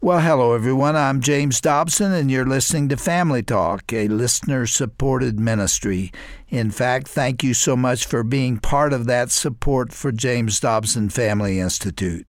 Well, hello, everyone. I'm James Dobson, and you're listening to Family Talk, a listener-supported ministry. In fact, thank you so much for being part of that support for James Dobson Family Institute.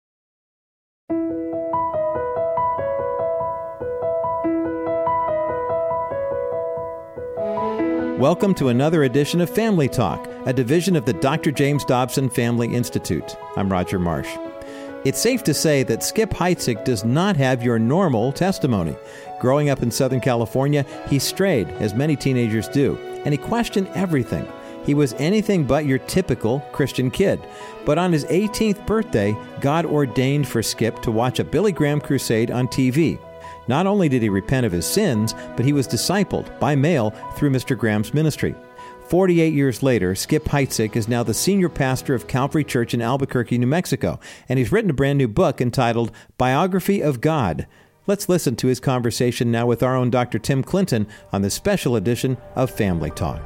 Welcome to another edition of Family Talk, a division of the Dr. James Dobson Family Institute. I'm Roger Marsh. It's safe to say that Skip Heitzig does not have your normal testimony. Growing up in Southern California, he strayed, as many teenagers do, and he questioned everything. He was anything but your typical Christian kid. But on his 18th birthday, God ordained for Skip to watch a Billy Graham crusade on TV. Not only did he repent of his sins, but he was discipled by mail through Mr. Graham's ministry. 48 years later, Skip Heitzig is now the senior pastor of Calvary Church in Albuquerque, New Mexico, and he's written a brand new book entitled Biography of God. Let's listen to his conversation now with our own Dr. Tim Clinton on this special edition of Family Talk.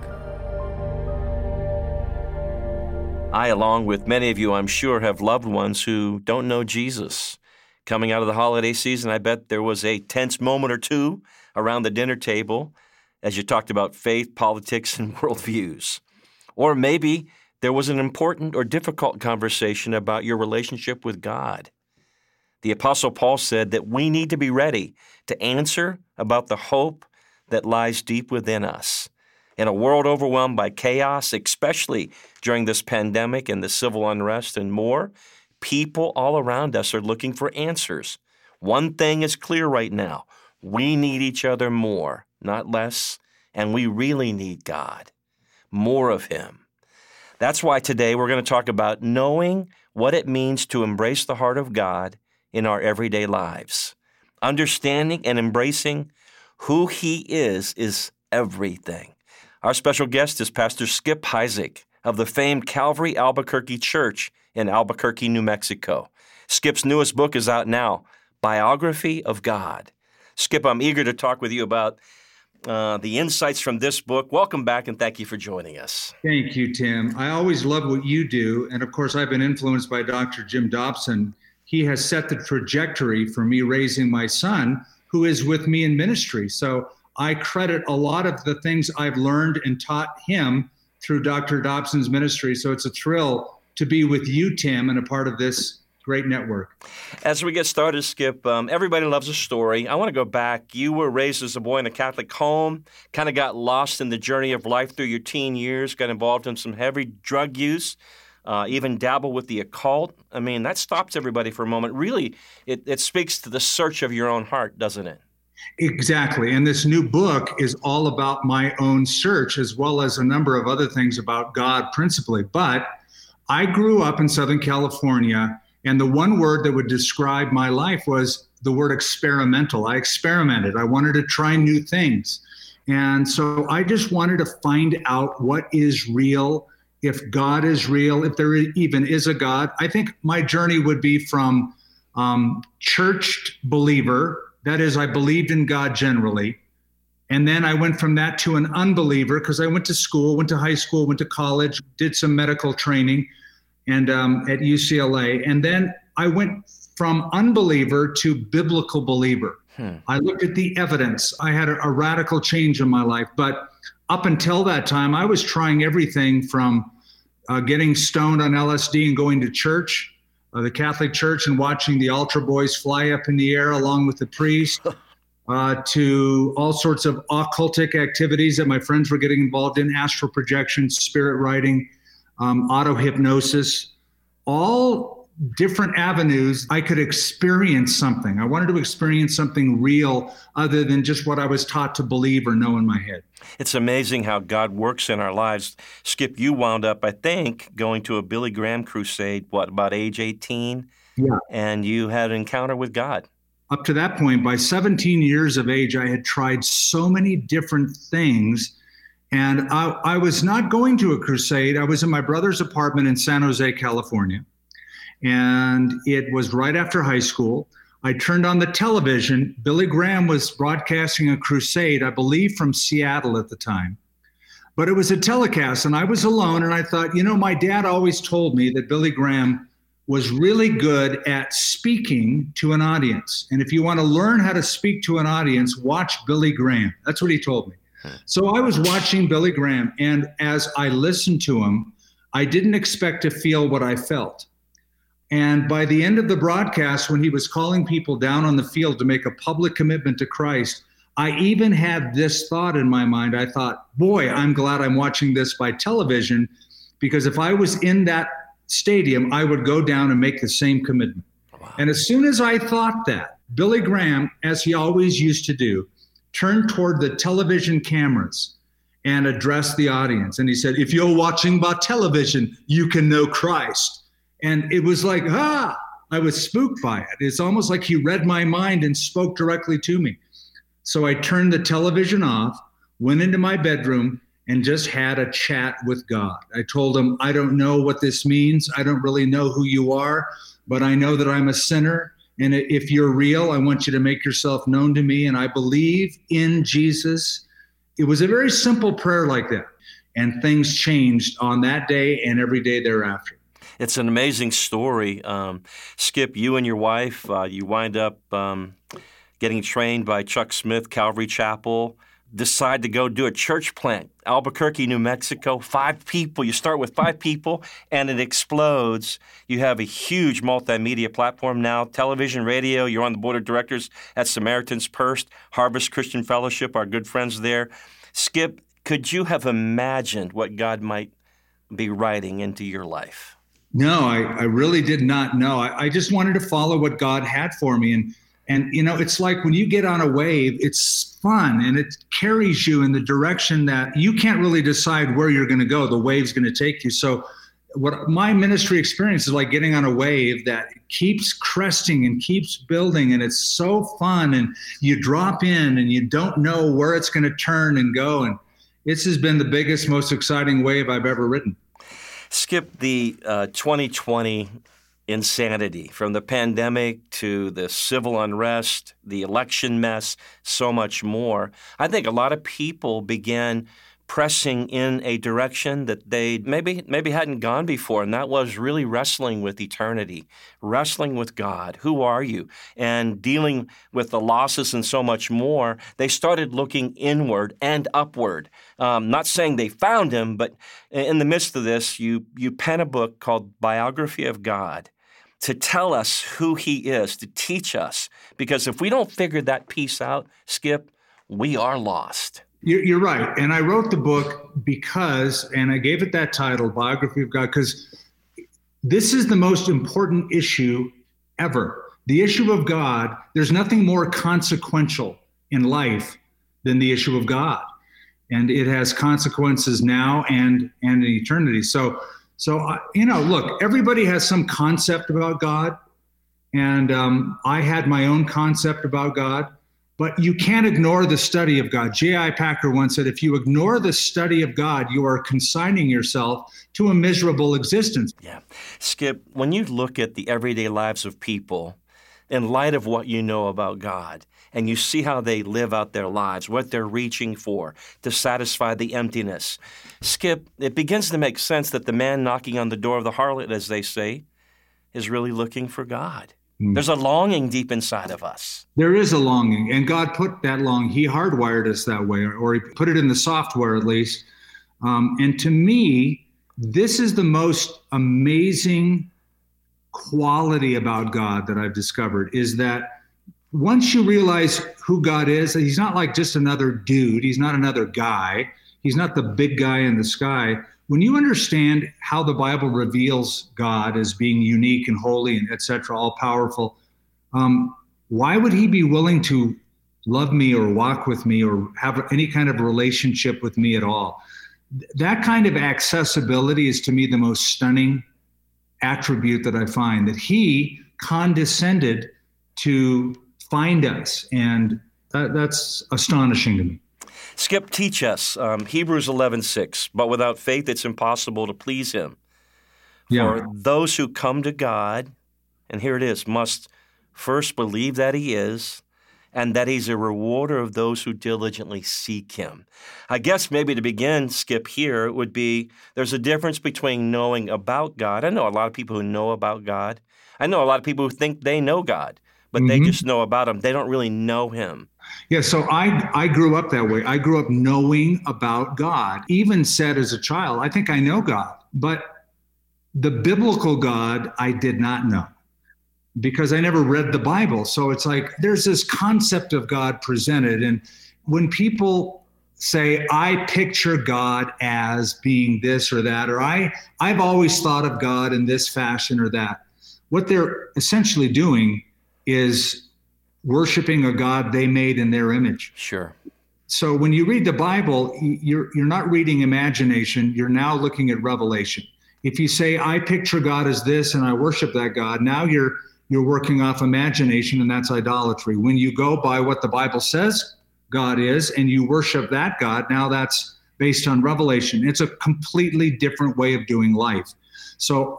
I, along with many of you, I'm sure, have loved ones who don't know Jesus. Coming out of the holiday season, I bet there was a tense moment or two around the dinner table as you talked about faith, politics, and worldviews. Or maybe there was an important or difficult conversation about your relationship with God. The Apostle Paul said that we need to be ready to answer about the hope that lies deep within us. In a world overwhelmed by chaos, especially during this pandemic and the civil unrest and more, people all around us are looking for answers. One thing is clear right now. We need each other more, not less, and we really need God, more of Him. That's why today we're going to talk about knowing what it means to embrace the heart of God in our everyday lives. Understanding and embracing who He is everything. Our special guest is Pastor Skip Heitzig of the famed Calvary Albuquerque Church in Albuquerque, New Mexico. Skip's newest book is out now, Biography of God. Skip, I'm eager to talk with you about the insights from this book. Welcome back, and thank you for joining us. Thank you, Tim. I always love what you do, and of course, I've been influenced by Dr. Jim Dobson. He has set the trajectory for me raising my son, who is with me in ministry. So I credit a lot of the things I've learned and taught him through Dr. Dobson's ministry. So it's a thrill to be with you, Tim, and a part of this great network. As we get started, Skip, everybody loves a story. I want to go back. You were raised as a boy in a Catholic home, kind of got lost in the journey of life through your teen years, got involved in some heavy drug use, even dabble with the occult. I mean, that stops everybody for a moment. Really, it speaks to the search of your own heart, doesn't it? Exactly. And this new book is all about my own search, as well as a number of other things about God principally. But I grew up in Southern California, and the one word that would describe my life was the word experimental. I experimented. I wanted to try new things. And so I just wanted to find out what is real, if God is real, if there even is a God. I think my journey would be from churched believer, that is, I believed in God generally. And then I went from that to an unbeliever because I went to school, went to high school, went to college, did some medical training and at UCLA. And then I went from unbeliever to biblical believer. I looked at the evidence. I had a radical change in my life. But up until that time, I was trying everything from getting stoned on LSD and going to church, the Catholic Church, and watching the altar boys fly up in the air along with the priest, to all sorts of occultic activities that my friends were getting involved in, astral projection, spirit writing, auto-hypnosis, all different avenues. I could experience something. I wanted to experience something real other than just what I was taught to believe or know in my head. It's amazing how God works in our lives. Skip, you wound up, I think, going to a Billy Graham crusade, about age 18? Yeah. And you had an encounter with God. Up to that point, by 17 years of age, I had tried so many different things. And I was not going to a crusade. I was in my brother's apartment in San Jose, California. And it was right after high school. I turned on the television. Billy Graham was broadcasting a crusade, I believe from Seattle at the time. But it was a telecast, and I was alone. And I thought, my dad always told me that Billy Graham was really good at speaking to an audience. And if you want to learn how to speak to an audience, watch Billy Graham. That's what he told me. So I was watching Billy Graham, and as I listened to him, I didn't expect to feel what I felt. And by the end of the broadcast, when he was calling people down on the field to make a public commitment to Christ, I even had this thought in my mind. I thought, boy, I'm glad I'm watching this by television, because if I was in that stadium, I would go down and make the same commitment. Wow. And as soon as I thought that, Billy Graham, as he always used to do, turned toward the television cameras and addressed the audience. And he said, if you're watching by television, you can know Christ. And it was like, I was spooked by it. It's almost like he read my mind and spoke directly to me. So I turned the television off, went into my bedroom, and just had a chat with God. I told him, I don't know what this means. I don't really know who you are, but I know that I'm a sinner. And if you're real, I want you to make yourself known to me. And I believe in Jesus. It was a very simple prayer like that. And things changed on that day and every day thereafter. It's an amazing story. Skip, you and your wife, you wind up getting trained by Chuck Smith, Calvary Chapel, decide to go do a church plant, Albuquerque, New Mexico, 5 people. You start with 5 people, and it explodes. You have a huge multimedia platform now, television, radio. You're on the board of directors at Samaritan's Purse, Harvest Christian Fellowship, our good friends there. Skip, could you have imagined what God might be writing into your life? No, I really did not know. I just wanted to follow what God had for me. And you know, it's like when you get on a wave, it's fun and it carries you in the direction that you can't really decide where you're going to go. The wave's going to take you. So what my ministry experience is like getting on a wave that keeps cresting and keeps building, and it's so fun, and you drop in and you don't know where it's going to turn and go. And this has been the biggest, most exciting wave I've ever ridden. Skip, the 2020 insanity, from the pandemic to the civil unrest, the election mess, so much more. I think a lot of people began pressing in a direction that they maybe hadn't gone before, and that was really wrestling with eternity, wrestling with God. Who are you? And dealing with the losses and so much more. They started looking inward and upward. Not saying they found him, but in the midst of this, you pen a book called Biography of God to tell us who he is, to teach us. Because if we don't figure that piece out, Skip, we are lost. You're right. And I wrote the book because, and I gave it that title, Biography of God, because this is the most important issue ever. The issue of God, there's nothing more consequential in life than the issue of God. And it has consequences now and in eternity. So, look, everybody has some concept about God. And I had my own concept about God. But you can't ignore the study of God. J.I. Packer once said, if you ignore the study of God, you are consigning yourself to a miserable existence. Yeah. Skip, when you look at the everyday lives of people in light of what you know about God, and you see how they live out their lives, what they're reaching for to satisfy the emptiness, Skip, it begins to make sense that the man knocking on the door of the harlot, as they say, is really looking for God. There's a longing deep inside of us. There is a longing, and God put that longing. He hardwired us that way, or he put it in the software at least. And to me, this is the most amazing quality about God that I've discovered, is that once you realize who God is, he's not like just another dude. He's not another guy. He's not the big guy in the sky. When you understand how the Bible reveals God as being unique and holy and et cetera, all powerful, why would he be willing to love me or walk with me or have any kind of relationship with me at all? That kind of accessibility is to me the most stunning attribute that I find, that he condescended to find us. And that's astonishing to me. Skip, teach us Hebrews 11:6. But without faith, it's impossible to please him. Yeah. For those who come to God, and here it is, must first believe that he is, and that he's a rewarder of those who diligently seek him. I guess maybe to begin, Skip, here would be there's a difference between knowing about God. I know a lot of people who know about God. I know a lot of people who think they know God, but they just know about him. They don't really know him. Yeah, so I grew up that way. I grew up knowing about God. Even said as a child, I think I know God, but the biblical God I did not know, because I never read the Bible. So it's like there's this concept of God presented. And when people say, I picture God as being this or that, or I've always thought of God in this fashion or that, what they're essentially doing is worshiping a God they made in their image. Sure. So when you read the Bible, you're not reading imagination, you're now looking at revelation. If you say, I picture God as this and I worship that God, now you're working off imagination, and that's idolatry. When you go by what the Bible says God is and you worship that God, now that's based on revelation. It's a completely different way of doing life. So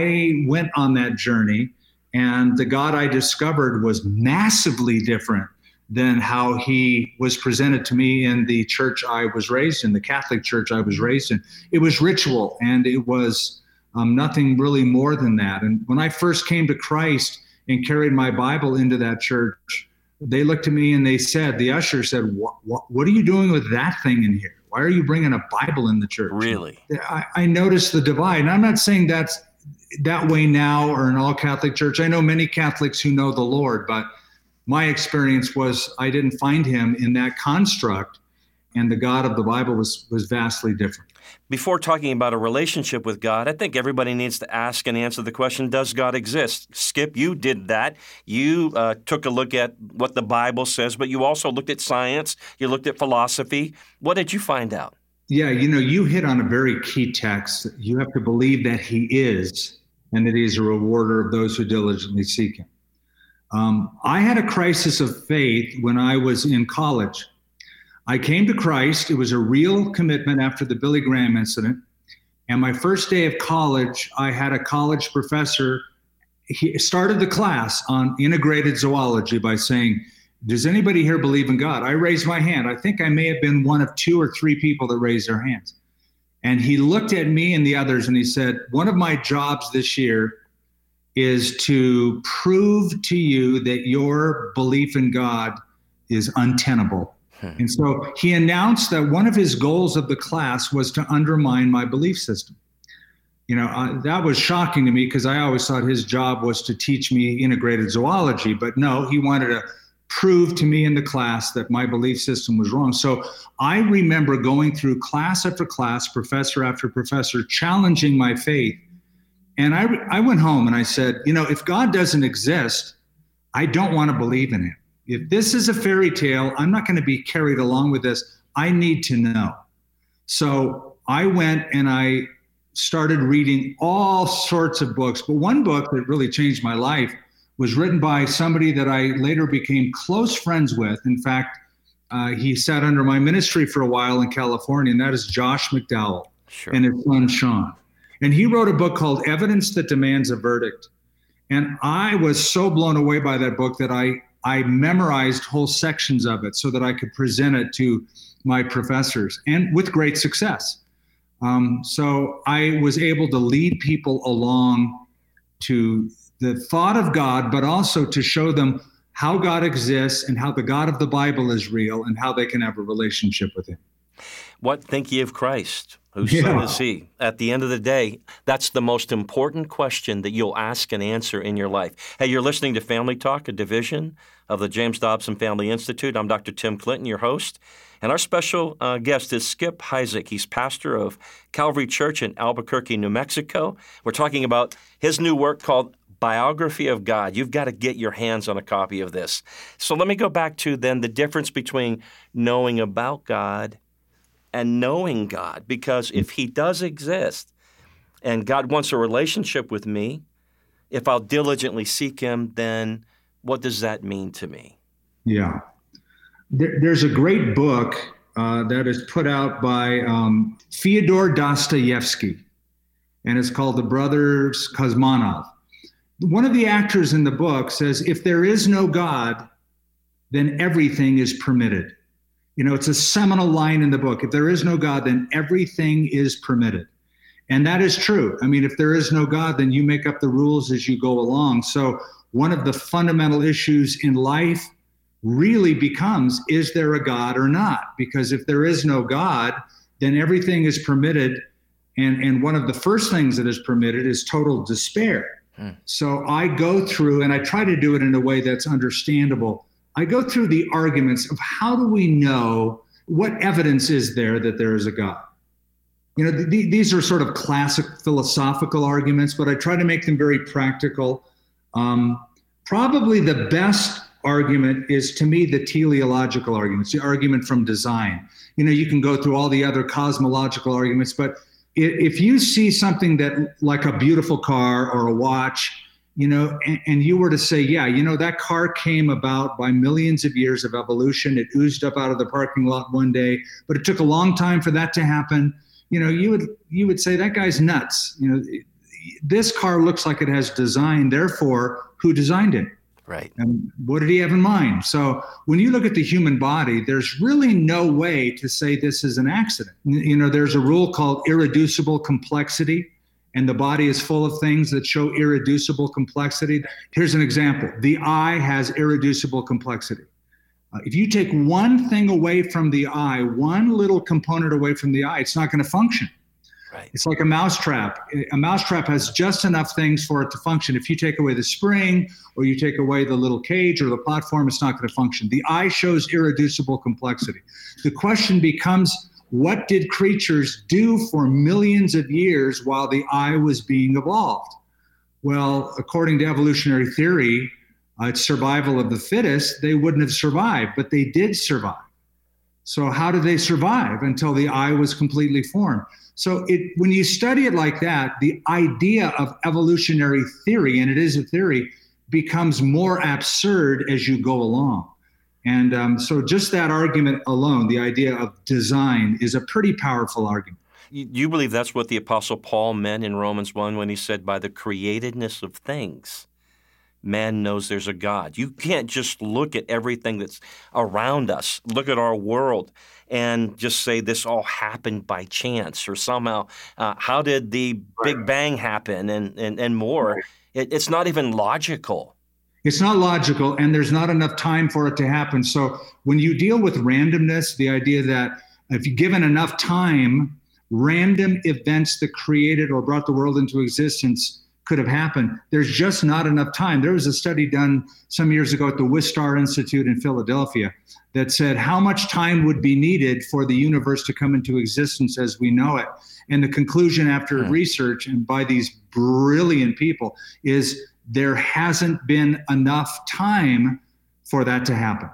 I went on that journey, and the God I discovered was massively different than how he was presented to me in the church I was raised in, the Catholic church I was raised in. It was ritual, and it was nothing really more than that. And when I first came to Christ and carried my Bible into that church, they looked at me and they said, the usher said, what are you doing with that thing in here? Why are you bringing a Bible in the church? Really? I noticed the divide. And I'm not saying that's that way now or in all Catholic church. I know many Catholics who know the Lord, but my experience was I didn't find him in that construct, and the God of the Bible was vastly different. Before talking about a relationship with God, I think everybody needs to ask and answer the question, does God exist? Skip, you did that. You took a look at what the Bible says, but you also looked at science. You looked at philosophy. What did you find out? Yeah, you hit on a very key text. You have to believe that he is, and that he's a rewarder of those who diligently seek him. I had a crisis of faith when I was in college. I came to Christ. It was a real commitment after the Billy Graham incident. And my first day of college, I had a college professor. He started the class on integrated zoology by saying, does anybody here believe in God? I raised my hand. I think I may have been one of 2 or 3 people that raised their hands. And he looked at me and the others and he said, one of my jobs this year is to prove to you that your belief in God is untenable. And so he announced that one of his goals of the class was to undermine my belief system. That was shocking to me because I always thought his job was to teach me integrated zoology. But no, he wanted to prove to me in the class that my belief system was wrong. So I remember going through class after class, professor after professor, challenging my faith. And I went home and I said, if God doesn't exist, I don't want to believe in him. If this is a fairy tale, I'm not going to be carried along with this. I need to know. So I went and I started reading all sorts of books. But one book that really changed my life was written by somebody that I later became close friends with. In fact, he sat under my ministry for a while in California, and that is Josh McDowell and his son, Sean. And he wrote a book called Evidence That Demands a Verdict. And I was so blown away by that book that I memorized whole sections of it so that I could present it to my professors, and with great success. So I was able to lead people along to the thought of God, but also to show them how God exists and how the God of the Bible is real and how they can have a relationship with him. What think ye of Christ? Whose son is he? At the end of the day, that's the most important question that you'll ask and answer in your life. Hey, you're listening to Family Talk, a division of the James Dobson Family Institute. I'm Dr. Tim Clinton, your host. And our special guest is Skip Heitzig. He's pastor of Calvary Church in Albuquerque, New Mexico. We're talking about his new work called Biography of God. You've got to get your hands on a copy of this. So let me go back to then the difference between knowing about God and knowing God, because if he does exist and God wants a relationship with me, if I'll diligently seek him, then what does that mean to me? Yeah. There's a great book that is put out by Fyodor Dostoevsky, and it's called The Brothers Karamazov. One of the actors in the book says, if there is no God, then everything is permitted. It's a seminal line in the book. If there is no God, then everything is permitted. And that is true. I mean, if there is no God, then you make up the rules as you go along. So one of the fundamental issues in life really becomes, is there a God or not? Because if there is no God, then everything is permitted. And one of the first things that is permitted is total despair. So I go through, and I try to do it in a way that's understandable. I go through the arguments of how do we know, what evidence is there that there is a God? These are sort of classic philosophical arguments, but I try to make them very practical. Probably the best argument is, to me, the teleological arguments, the argument from design. You can go through all the other cosmological arguments, but if you see something that, like a beautiful car or a watch, and you were to say, yeah, that car came about by millions of years of evolution. It oozed up out of the parking lot one day, but it took a long time for that to happen. You would say that guy's nuts. This car looks like it has design. Therefore, who designed it? Right. And what did he have in mind? So when you look at the human body, there's really no way to say this is an accident. There's a rule called irreducible complexity, and the body is full of things that show irreducible complexity. Here's an example. The eye has irreducible complexity. If you take one thing away from the eye, one little component away from the eye, it's not going to function. Right. It's like a mousetrap. A mousetrap has just enough things for it to function. If you take away the spring, or you take away the little cage or the platform, it's not going to function. The eye shows irreducible complexity. The question becomes, what did creatures do for millions of years while the eye was being evolved? Well, according to evolutionary theory, it's survival of the fittest. They wouldn't have survived, but they did survive. So how did they survive until the eye was completely formed? So when you study it like that, the idea of evolutionary theory, and it is a theory, becomes more absurd as you go along. And so just that argument alone, the idea of design, is a pretty powerful argument. You believe that's what the Apostle Paul meant in Romans 1 when he said, by the createdness of things, man knows there's a God. You can't just look at everything that's around us, look at our world, and just say this all happened by chance or somehow. How did the Big Bang happen and more? Right. It's not even logical. It's not logical, and there's not enough time for it to happen. So when you deal with randomness, the idea that if you're given enough time, random events that created or brought the world into existence could have happened. There's just not enough time. There was a study done some years ago at the Wistar Institute in Philadelphia that said how much time would be needed for the universe to come into existence as we know it. And the conclusion after research, and by these brilliant people, is there hasn't been enough time for that to happen.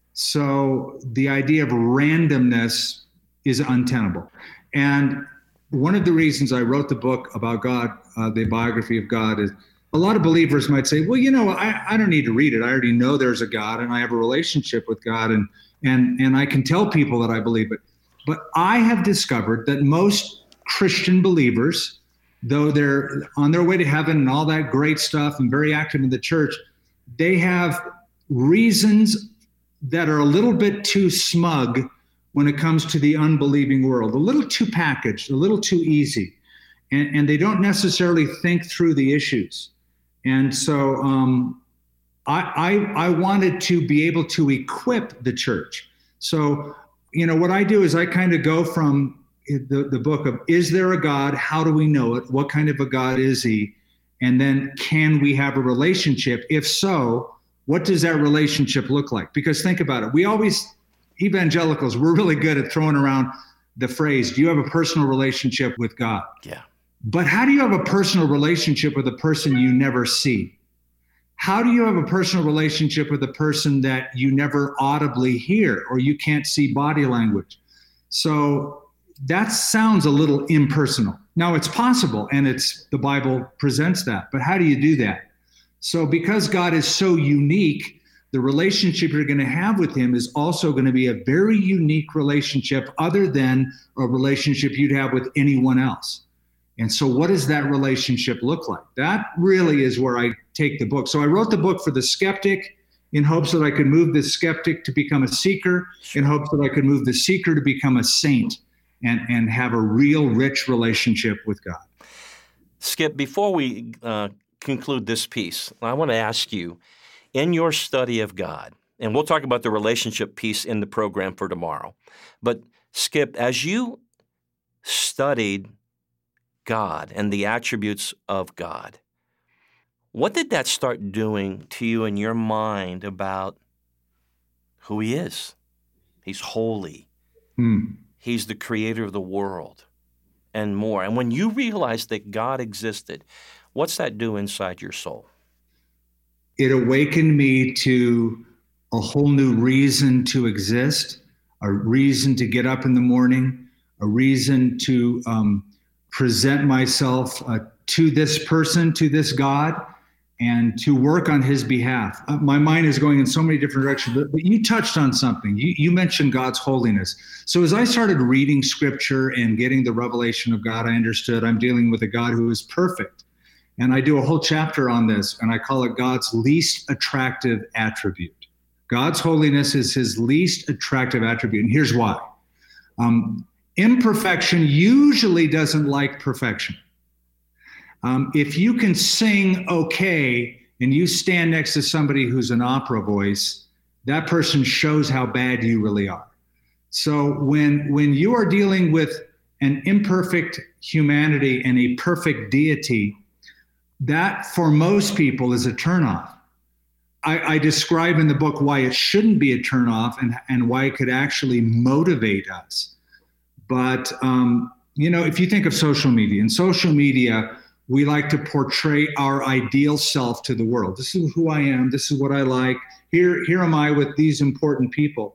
So the idea of randomness is untenable. And one of the reasons I wrote the book about God, the biography of God, is a lot of believers might say, well, I don't need to read it. I already know there's a God, and I have a relationship with God, and I can tell people that I believe it. But I have discovered that most Christian believers, though they're on their way to heaven and all that great stuff and very active in the church, they have reasons that are a little bit too smug when it comes to the unbelieving world, a little too packaged, a little too easy. And they don't necessarily think through the issues. And so I wanted to be able to equip the church. So, what I do is I kind of go from the book of, is there a God? How do we know it? What kind of a God is he? And then, can we have a relationship? If so, what does that relationship look like? Because think about it. Evangelicals, we're really good at throwing around the phrase, do you have a personal relationship with God? Yeah. But how do you have a personal relationship with a person you never see? How do you have a personal relationship with a person that you never audibly hear, or you can't see body language? So that sounds a little impersonal. Now, it's possible, and the Bible presents that, but how do you do that? So because God is so unique, the relationship you're going to have with him is also going to be a very unique relationship, other than a relationship you'd have with anyone else. And so what does that relationship look like? That really is where I take the book. So I wrote the book for the skeptic in hopes that I could move the skeptic to become a seeker, in hopes that I could move the seeker to become a saint and have a real rich relationship with God. Skip, before we conclude this piece, I want to ask you, in your study of God, and we'll talk about the relationship piece in the program for tomorrow, but Skip, as you studied God and the attributes of God, what did that start doing to you in your mind about who He is? He's holy. He's the creator of the world and more. And when you realized that God existed, what's that do inside your soul? It awakened me to a whole new reason to exist, a reason to get up in the morning, a reason to present myself to this person, to this God, and to work on His behalf. My mind is going in so many different directions, but you touched on something. You mentioned God's holiness. So as I started reading Scripture and getting the revelation of God, I understood I'm dealing with a God who is perfect. And I do a whole chapter on this, and I call it God's least attractive attribute. God's holiness is His least attractive attribute, and here's why. Imperfection usually doesn't like perfection. If you can sing okay and you stand next to somebody who's an opera voice, that person shows how bad you really are. So when you are dealing with an imperfect humanity and a perfect deity, that for most people is a turnoff. I describe in the book why it shouldn't be a turnoff and why it could actually motivate us. But, if you think of social media, in social media, we like to portray our ideal self to the world. This is who I am. This is what I like. Here am I with these important people.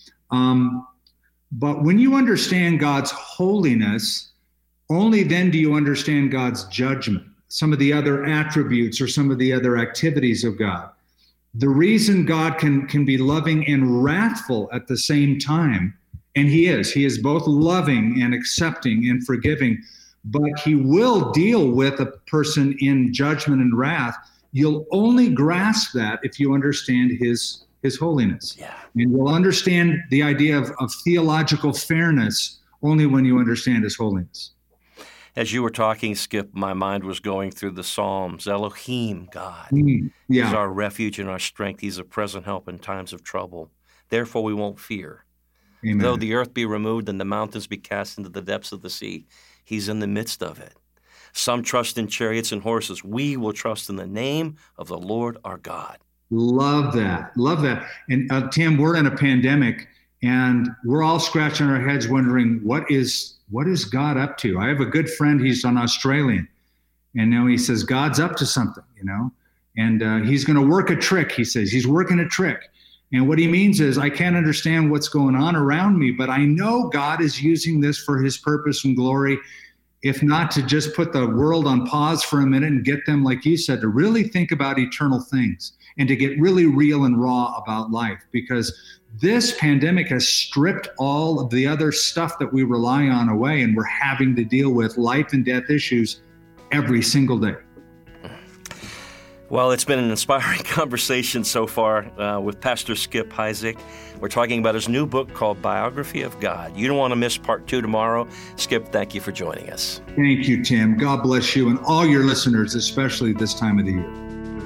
But when you understand God's holiness, only then do you understand God's judgment, some of the other attributes or some of the other activities of God. The reason God can be loving and wrathful at the same time, and He is both loving and accepting and forgiving, but He will deal with a person in judgment and wrath. You'll only grasp that if you understand His holiness. Yeah. And you'll understand the idea of theological fairness only when you understand His holiness. As you were talking, Skip, my mind was going through the Psalms. Elohim, God, is our refuge and our strength. He's a present help in times of trouble. Therefore, we won't fear. Amen. Though the earth be removed and the mountains be cast into the depths of the sea, He's in the midst of it. Some trust in chariots and horses. We will trust in the name of the Lord our God. Love that. And Tim, we're in a pandemic, and we're all scratching our heads wondering, what is God up to? I have a good friend, he's an Australian, and now he says, God's up to something, and He's going to work a trick, he says. He's working a trick. And what he means is, I can't understand what's going on around me, but I know God is using this for His purpose and glory, if not to just put the world on pause for a minute and get them, like you said, to really think about eternal things and to get really real and raw about life, because this pandemic has stripped all of the other stuff that we rely on away, and we're having to deal with life and death issues every single day. Well, it's been an inspiring conversation so far with Pastor Skip Heitzig. We're talking about his new book called Biography of God. You don't want to miss part 2 tomorrow. Skip, thank you for joining us. Thank you, Tim. God bless you and all your listeners, especially this time of the year.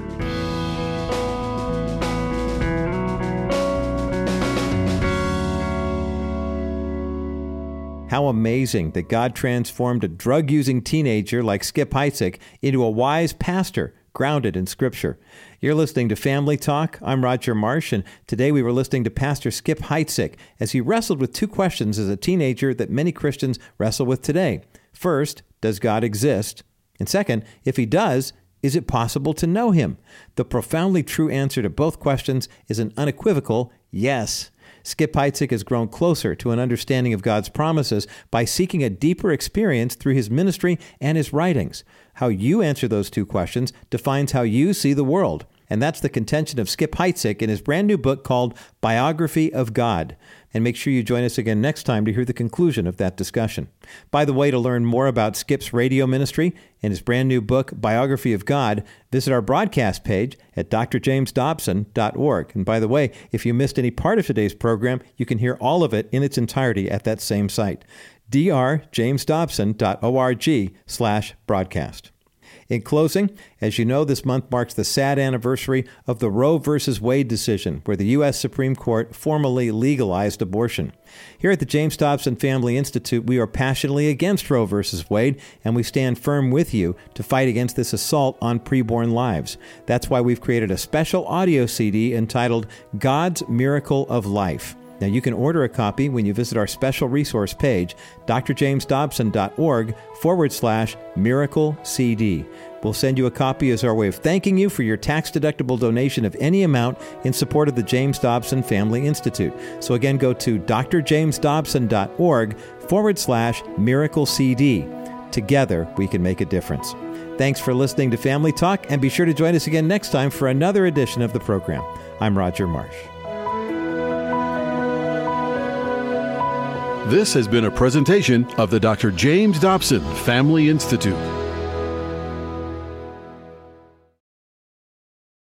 How amazing that God transformed a drug-using teenager like Skip Heitzig into a wise pastor grounded in Scripture. You're listening to Family Talk. I'm Roger Marsh, and today we were listening to Pastor Skip Heitzig as he wrestled with 2 questions as a teenager that many Christians wrestle with today. First, does God exist? And second, if He does, is it possible to know Him? The profoundly true answer to both questions is an unequivocal yes. Skip Heitzig has grown closer to an understanding of God's promises by seeking a deeper experience through his ministry and his writings. How you answer those 2 questions defines how you see the world. and that's the contention of Skip Heitzig in his brand new book called Biography of God. And make sure you join us again next time to hear the conclusion of that discussion. By the way, to learn more about Skip's radio ministry and his brand new book, Biography of God, visit our broadcast page at drjamesdobson.org. And by the way, if you missed any part of today's program, you can hear all of it in its entirety at that same site, drjamesdobson.org/broadcast. In closing, as you know, this month marks the sad anniversary of the Roe v. Wade decision, where the U.S. Supreme Court formally legalized abortion. Here at the James Dobson Family Institute, we are passionately against Roe v. Wade, and we stand firm with you to fight against this assault on preborn lives. That's why we've created a special audio CD entitled God's Miracle of Life. Now, you can order a copy when you visit our special resource page, drjamesdobson.org/miracle CD. We'll send you a copy as our way of thanking you for your tax-deductible donation of any amount in support of the James Dobson Family Institute. So again, go to drjamesdobson.org/miracle CD. Together, we can make a difference. Thanks for listening to Family Talk, and be sure to join us again next time for another edition of the program. I'm Roger Marsh. This has been a presentation of the Dr. James Dobson Family Institute.